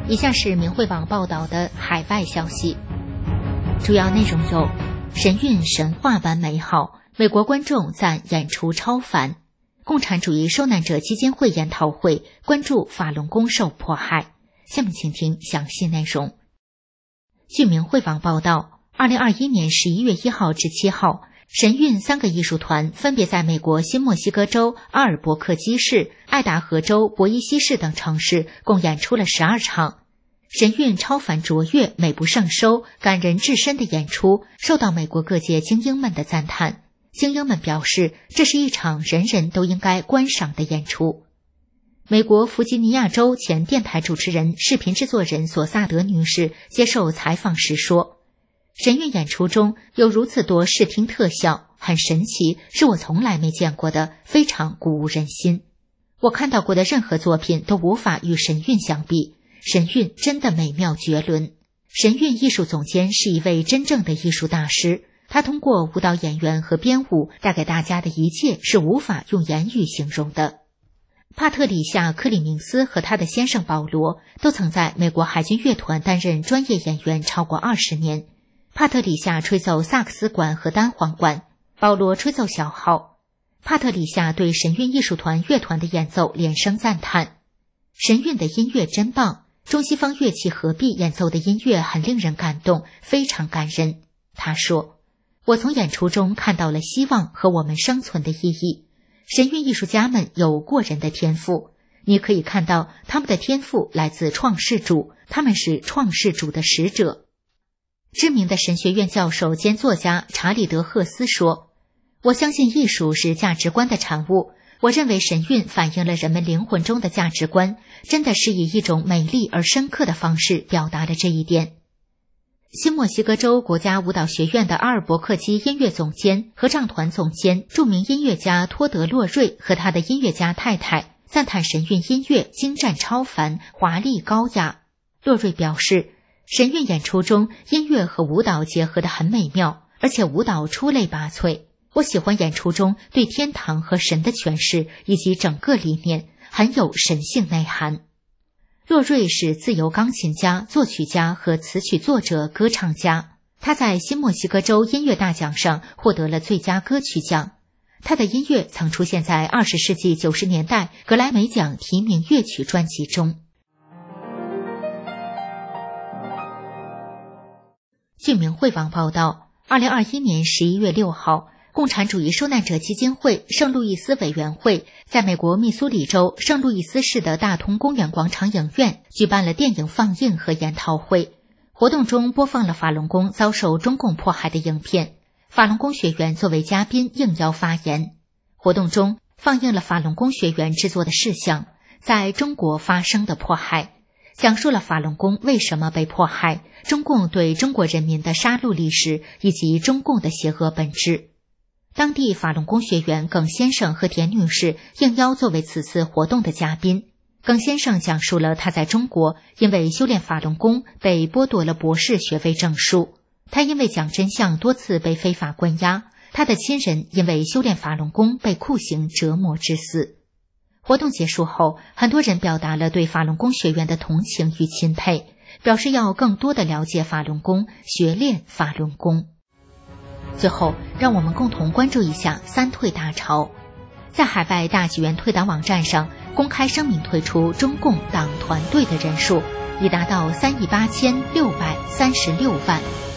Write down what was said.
以下是明慧网报道的海外消息，主要内容有：神韵神话般美好，美国观众赞演出超凡；共产主义受难者基金会研讨会关注法轮功受迫害。下面请听详细内容。据明慧网报道，2021年11月1号至7号，神韵3个艺术团分别在美国新墨西哥州阿尔伯克基市、爱达荷州博伊西市等城市共演出了12场。神韵超凡卓越、美不胜收、感人至深的演出受到美国各界精英们的赞叹。精英们表示，这是一场人人都应该观赏的演出。美国弗吉尼亚州前电台主持人、视频制作人索萨德女士接受采访时说，神韵演出中有如此多视听特效，很神奇，是我从来没见过的，非常鼓舞人心。我看到过的任何作品都无法与神韵相比，神韵真的美妙绝伦。神韵艺术总监是一位真正的艺术大师，他通过舞蹈演员和编舞带给大家的一切是无法用言语形容的。帕特里夏·克里明斯和他的先生保罗都曾在美国海军乐团担任专业演员超过20年。帕特里夏吹奏萨克斯管和单簧管，保罗吹奏小号。帕特里夏对神韵艺术团乐团的演奏连声赞叹，神韵的音乐真棒，中西方乐器合璧演奏的音乐很令人感动，非常感人。他说，我从演出中看到了希望和我们生存的意义。神韵艺术家们有过人的天赋，你可以看到他们的天赋来自创世主，他们是创世主的使者。知名的神学院教授兼作家查理德·赫斯说，我相信艺术是价值观的产物，我认为神韵反映了人们灵魂中的价值观，真的是以一种美丽而深刻的方式表达了这一点。新墨西哥州国家舞蹈学院的阿尔伯克基音乐总监、合唱团总监、著名音乐家托德·洛瑞和他的音乐家太太赞叹神韵音乐精湛超凡、华丽高雅。洛瑞表示，神韵演出中音乐和舞蹈结合得很美妙，而且舞蹈出类拔萃。我喜欢演出中对天堂和神的诠释以及整个理念，很有神性内涵。洛瑞是自由钢琴家、作曲家和词曲作者、歌唱家。他在新墨西哥州音乐大奖上获得了最佳歌曲奖。他的音乐曾出现在20世纪90年代格莱美奖提名乐曲专辑中。据明慧网报道，2021年11月6号，共产主义受难者基金会圣路易斯委员会在美国密苏里州圣路易斯市的大通公园广场影院举办了电影放映和研讨会。活动中播放了法轮功遭受中共迫害的影片，法轮功学员作为嘉宾应邀发言。活动中放映了法轮功学员制作的事项，在中国发生的迫害，讲述了法轮功为什么被迫害，中共对中国人民的杀戮历史以及中共的邪恶本质。当地法轮功学员耿先生和田女士应邀作为此次活动的嘉宾。耿先生讲述了他在中国因为修炼法轮功被剥夺了博士学位证书，他因为讲真相多次被非法关押，他的亲人因为修炼法轮功被酷刑折磨致死。活动结束后，很多人表达了对法轮功学员的同情与钦佩，表示要更多的了解法轮功，学练法轮功。最后，让我们共同关注一下三退大潮。在海外大纪元退党网站上公开声明退出中共党团队的人数已达到38636万。